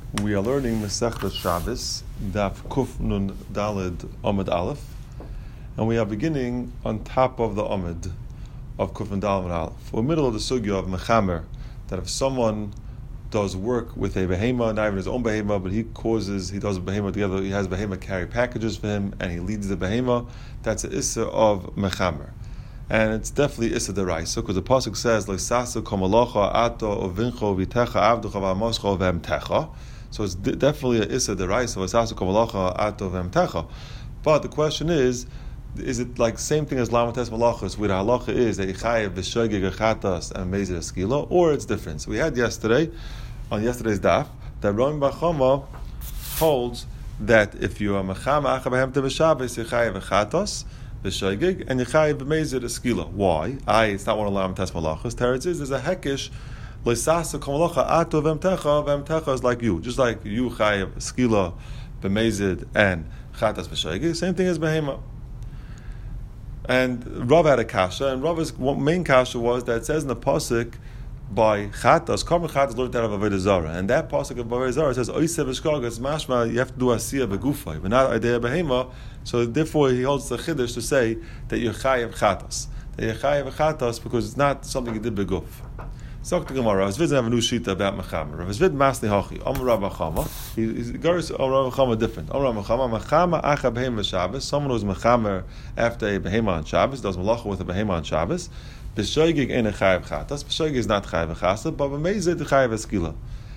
We are learning Masechta Shabbos, Daf Kuf Nun Daled Amud Aleph, and we are beginning on top of the Amud of Kuf Nun Daled Amud Aleph. We're in the middle of the sugya of Mechamer, that if someone does work with a behema, not even his own behema, but he does a behema together, he has a behema carry packages for him, and he leads the behema, that's the issa of Mechamer. And it's definitely issa deraisa, because the pasuk says, "Leisasu komalocha ato ovincho vitecha avducha v'amoscha v'emtecha." So it's definitely a issa deraisa, "Leisasu komalocha ato v'emtecha." But the question is it like same thing as lamates malachos, where the halacha is that yichayev v'shoigeg achatas and mezir eskila, or it's different? So we had on yesterday's daf, that Rami bar Chama holds that if you are mechama acha b'hem teveshabbos, yichayev achatas b'shoigeg and yichayev b'mezir eskila. Why? It's not one of lamates malachos. Teretz is there's a hekish. Leisasa komalocha ato v'emtecha is like you, just like you chayev eskila b'mezid and chatas b'shoigeg. Same thing as behema. And Rav had a kasha, and Rav's main kasha was that it says in the pasuk by chatas, korban chatas learned out of avodah zara, and that pasuk of avodah zara says oiseh v'shkaga. It's mashma you have to do asiyah b'gufay, but not idea behema. So therefore he holds the chiddush to say that you're chayev chatas, because it's not something you did b'guf. So the Gemara, Rav Zvid have a new shita about mechamer. Rav Zvid masni hachi. Amar Rav Chama. He goes Rav Chama different. Amar Rav Chama mechama acha behema Shabbos. Someone who's mechamer after a behema on Shabbos does malacha with a behema on Shabbos. B'shoigig ain't a chayev chatas. B'shoigig is not chayev chasa, but b'meizid chayev eskila.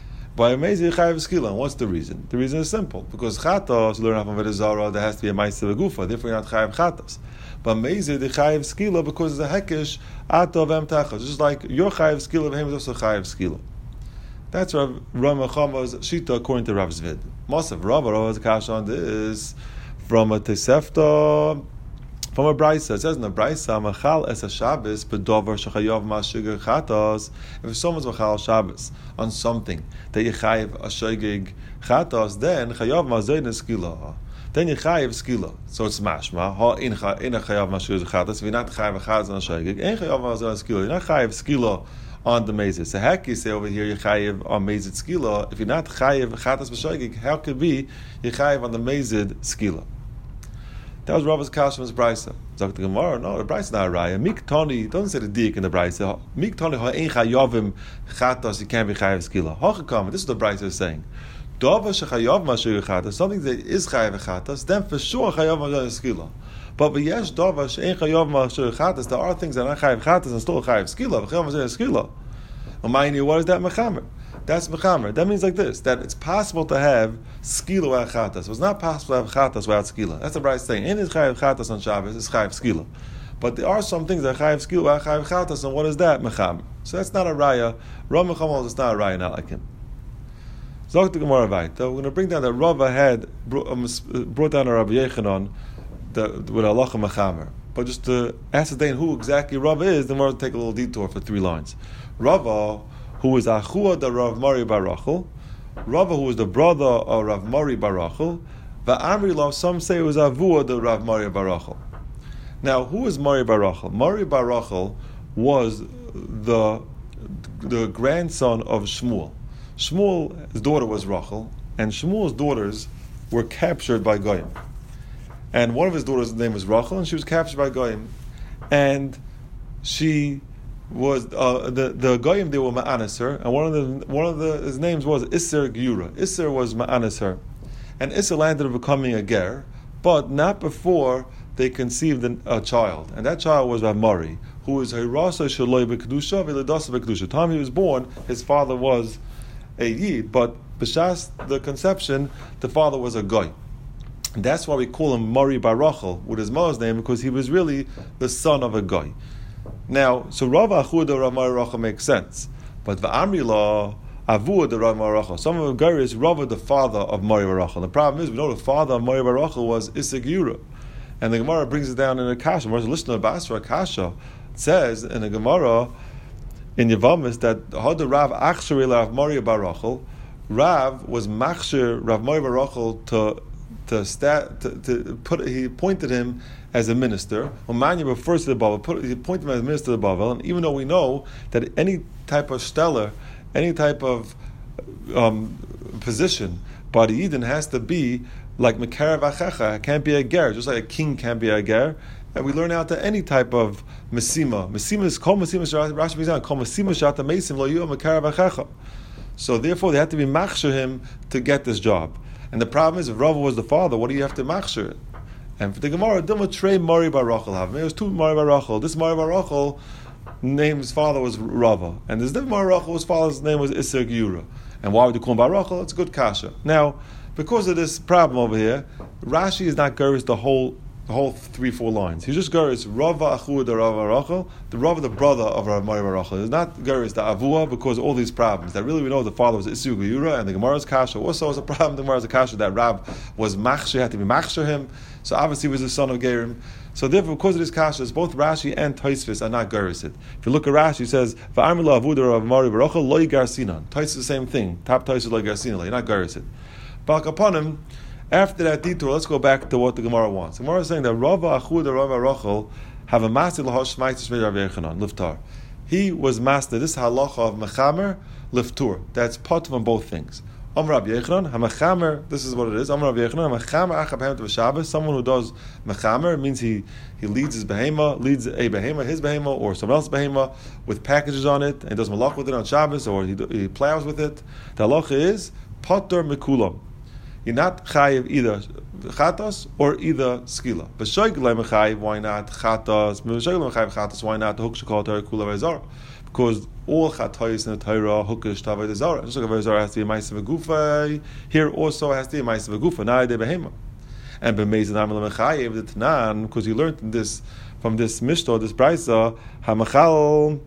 By meizid chayev eskila. And what's the reason? The reason is simple. Because chatas learn off of avodah zara, there has to be a ma'aseh v'gufa. Therefore, you're not chayev chatas. But meizid the chayev skila because it's a hekish ato v'emtecha. Just like your chayev skila, v'hem is also chayev skila. That's Rav Chama's shita according to Rav Zvid. Masav Rav has a kasha on this from a Tosefta, from a brisa. It says in the brisa, machal es Shabbos b'dover shechayav ma'ashigig chatas. If someone's machal Shabbos on something that you chayev a shogig chatas, then chayav ma'zayin skila. Then you chayev skila. So it's mashma. Ha in a chayav mashugig chatas. If you're not chayev chatas on a shogig, ain't chayav ma'zayin skila. You're not chayev skila on the mezid. So how can you say over here you chayev on mezid skila? If you're not chayev chatas b'shogig, how could be you chayev on the mezid skila? That was Rav's Kashman's brisa. Zok the Gemara, no, the brisa is not a raya. Mik Toni, doesn't say the dik in the brisa. Mik Toni ha'ein chayavim chatas, you can't be chayev skila. Hachakam, this is what the brisa is saying. Dova shechayav mashugig chatas, something that is chayev chatas, then for sure chayav mashugig skila. But v'yesh dova she'ein chayav mashugig chatas, there are things that are chayev chatas and still chayev skila. V'chayav mashugig skila. Umayni, what is that mechamer? That's mechamer. That means like this, that it's possible to have skila without chatas. So it's not possible to have chatas without skila. That's the right saying. Ain't it chayev chatas on Shabbos, it's chayev skila. But there are some things that are chayev skila without chayev chatas, and what is that? Mechamer. So that's not a raya. Rav Mechamer is not a raya, not like him. Zok the Gemara Vayta. We're going to bring down that Rava had brought down a Rabbi Yechanan with halacha mechamer. But just to ascertain who exactly Rava is, then we're going to take a little detour for 3 lines. Rava, who is Achua the Rav Mari bar Rachel, Rava, who is the brother of Rav Mari bar Rachel, Va'amri Lav, some say it was Avua the Rav Mari bar Rachel. Now, who is Mari bar Rachel? Mari bar Rachel was the grandson of Shmuel. Shmuel's daughter was Rachel, and Shmuel's daughters were captured by Goyim. And one of his daughters' name was Rachel, and she was captured by Goyim. And she was the Goyim, they were ma'anis her, and one of his names was Isser Giura. Isser was ma'anis her, and Isser landed up becoming a ger, but not before they conceived a child, and that child was Rav Mari, who is Hirasa Shaloi B'Kedusha V'Ledasa B'Kedusha. The time he was born, his father was a Yid, but b'shas the conception, the father was a Goy. And that's why we call him Mari bar Rachel with his mother's name, because he was really the son of a Goy. Now, so Rav Achuda Rav Mari Rachel makes sense, but Va'amri La Avua the Rav Mari Rachel. Some of them go is Rav the father of Mari bar Rachel. The problem is we know the father of Mari bar Rachel was Isaac Yura, and the Gemara brings it down in a kasha. Whereas the listener of Basra kasha says in the Gemara in Yavamis that Hada Rav Achshari Rav Mari bar Rachel, Rav was Machshir Rav Mari bar Rachel he appointed him as a minister. Umanya refers to the Bavel. He appointed him as a minister of the Bavel. And even though we know that any type of stellar, any type of position by the Eden has to be like Mekarav Achecha. It can't be a ger, just like a king can't be a ger. And we learn out to any type of mesima. Mesima is called mesima. Rashi brings down called mesima shata mesim lo yu Mekarav Achecha. So therefore, they had to be machshir him to get this job. And the problem is, if Rava was the father, what do you have to machshir? And for the Gemara, Dilma Trey Mari Bar Rachel have. It was two Mari Bar Rachel. This Mari Bar Rachel, name's father was Rava, and this different Mari Rachel, his father's name was Isser Giura. And why would you call him Bar Rachel? It's a good kasha. Now, because of this problem over here, Rashi is not Geras the whole 3-4 lines. He just Geras Rava Achud the Rava Rachel, the Rava the brother of Rav Mari Bar Rachel. It's not Geras the Avua because of all these problems. That really we know the father was Isser Giura, and the Gemara's kasha also was a problem. The Gemara's kasha that Rav was machshir, had to be machshir him. So obviously he was the son of Gerim. So therefore, because of this kashas, both Rashi and Tosfos are not gerisid. If you look at Rashi, it says, "Va'amila avuda Rav Mari Bar Rachel loy garsinan." Tosfos is the same thing. Top Tosfos loy garsinan. You're not gerisid. But upon him, after that detour, let's go back to what the Gemara wants. The Gemara is saying that Rava Achuda Rava Rachel have a master lahosh shmaitis shmei Rav Yechanan liftar. He was master this halacha of mechamer liftur. That's part of both things. Amar Rav Yechanan, hamachamer. This is what it is. Amar Rav Yechanan, hamachamer achab behemoth v'Shabbos. Someone who does mechamer means he leads his behema, leads a behema, his behema, or someone else's behema with packages on it, and does malach with it on Shabbos, or he plows with it. The halacha is patur mikulam. You're not chayiv either chatos or either skila. But shoygulay mechayiv, why not chatos? Shoygulay mechayiv chatos, why not the hook shekol Torah kula v'ezara? Because all chatayis in the Torah hukish tavay the zara. Just like a zara has to be a ma'asav gufa, here also has to be a ma'asav gufa. Now they behema. And b'meizan amal mechayiv the tanan, because he learned this from this mishnah, this brisa, hamachal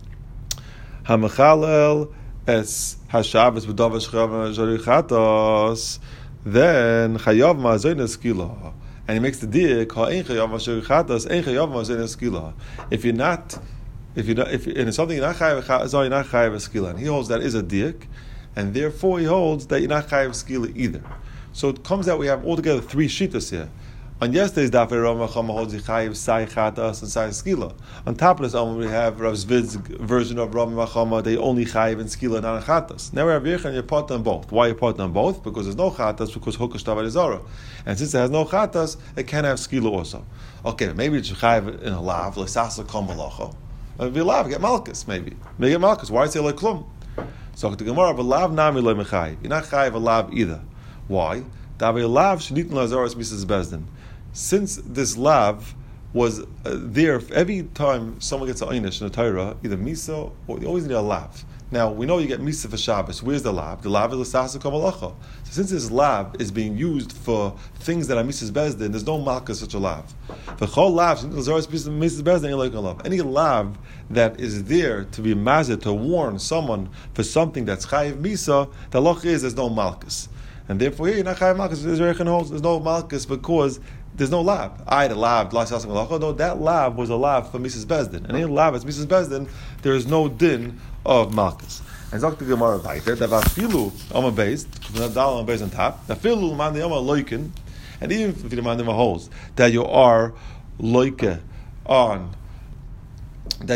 es hashavas b'davash chava zarichatos. Then chayav ma'azoyin skila, and he makes the dik ha'ein chayav ma'azoyin ein chayav ma'azoyin skila. If it's something you're not chayav chazal, you're not chayav skila, and he holds that is a dik, and therefore he holds that you're not chayav skila either. So it comes out we have altogether 3 shittas here. On yesterday's daf, Rav Chama holds chayav sai chatas and sai skila. On top of this, we have Rav Zvid's version of Rav Chama. They only chayav and skila, not chatas. Now we have Yechon, you're part on both. Why you part on both? Because there's no chatas, because hukash tavad zara, and since it has no chatas, it can have skila also. Okay, maybe it's chayav in a lav, l'sasa kol malacha. Maybe lav get malchus, maybe get malchus. Why say like klum? So the Gemara, but lav nami lo mechayiv. You're not chayav a lav either. Why? Davi lav shenitin lazaros misas bezdin. Since this lav was there every time someone gets an einish in the Torah, either misa or you always need a lav. Now we know you get misa for Shabbos. Where's the lav? The lav is l'sasa kol malacha. So since this lav is being used for things that are misas bezdin, there's no malchus such a lav. The whole lav shenitin lazaros misas bezdin like a lav. Any lav that is there to be mazid to warn someone for something that's chayiv misa, the loch is there's no malchus. And therefore here you're not chayav malchus. There's no malchus because there's no lav. The lav, no, that lav was a lav for Mrs. Bezdin. And in lav as Mrs. Bezdin, there is no din of malchus. And Dr. Gemara weiter, that vafilu oma based, dal oma based on top, vafilu man the oma loikin, and even if the man holds that you are loike on the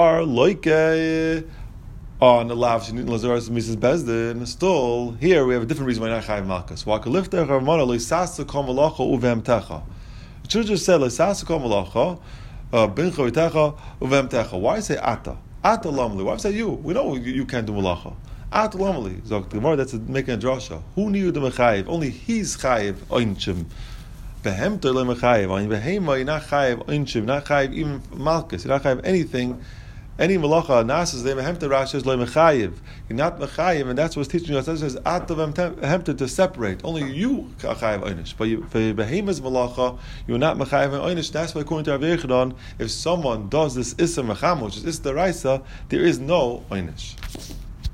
lav shenit lazaros Mrs. Bezdin, still here we have a different reason why not chayav malchus. Why kalifter charmana loisasa kol malacha uvemtecha. It should just say loisasa kol malacha bincha v'techa uvemtecha. Why say ata? Ata lamli. Why say you? We know you can't do malacha. Ata lamli. Zok the Gemara, that's making a drasha. Who knew the mechayiv? Only he's chayiv oinchim. Behemto le mechayiv. On behema you're not chayiv oinchim. Not chayiv even malchus. You're not chayiv anything. Any malacha nasas they mehemta Rashi is lo mechayiv. You're not mechayiv, and that's what's teaching us. It says atav hemta to separate. Only you chayiv einish, but for behemoth's malacha you're not mechayiv and einish. That's why according to Rav Yechanan, if someone does this issa mecham, which is issa deraisa, there is no einish.